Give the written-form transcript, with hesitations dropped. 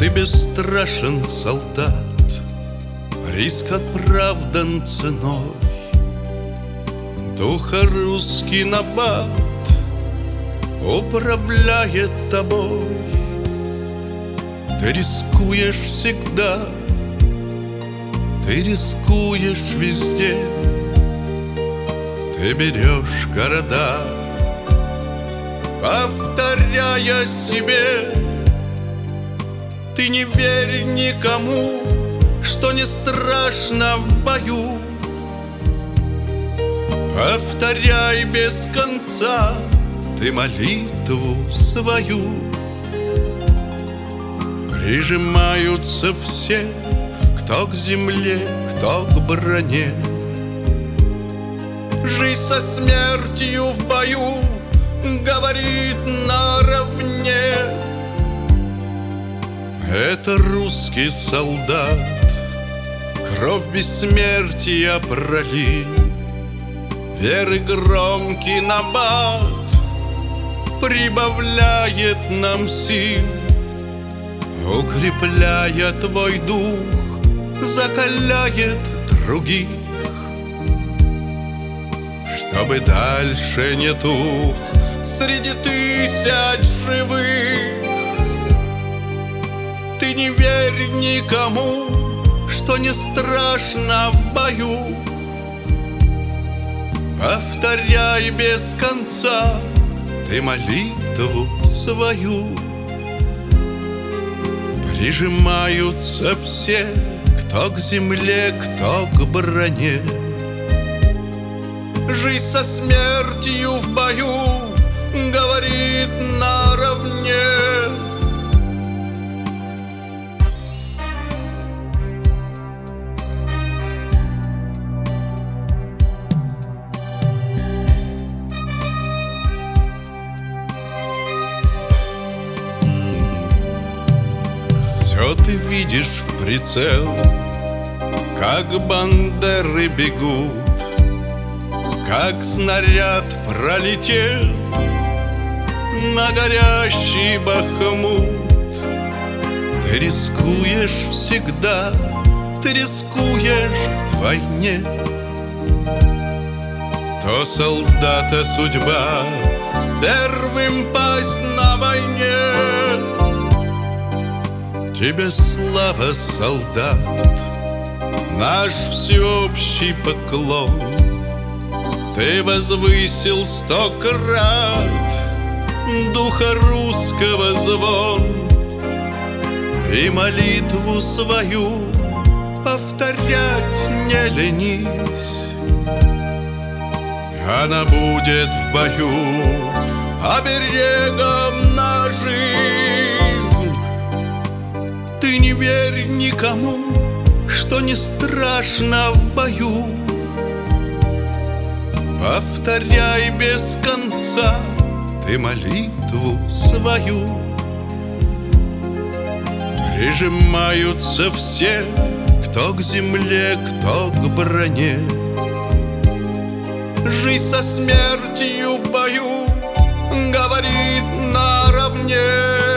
Ты бесстрашен, солдат, риск оправдан ценой. Духа русский набат управляет тобой. Ты рискуешь всегда, ты рискуешь везде. Ты берешь города, повторяя себе. Ты не верь никому, что не страшно в бою. Повторяй без конца ты молитву свою. Прижимаются все, кто к земле, кто к броне. Жизнь со смертью в бою говорит наравне. Это русский солдат кровь бессмертия пролил. Веры громкий набат прибавляет нам сил, укрепляя твой дух, закаляет других, чтобы дальше не тух среди тысяч живых. Ты не верь никому, что не страшно в бою. Повторяй без конца ты молитву свою. Прижимаются все, кто к земле, кто к броне. Жизнь со смертью в бою говорит наравне. Все ты видишь в прицел, как бандеры бегут, как снаряд пролетел на горящий Бахмут. Ты рискуешь всегда, ты рискуешь в войне. То солдата судьба первым пасть на войне. Тебе слава, солдат, наш всеобщий поклон. Ты возвысил 100 крат духа русского звон. И молитву свою повторять не ленись. Она будет в бою оберегом на жизнь. Ты не верь никому, что не страшно в бою. Повторяй без конца ты молитву свою. Прижимаются все, кто к земле, кто к броне. Жизнь со смертью в бою говорит наравне.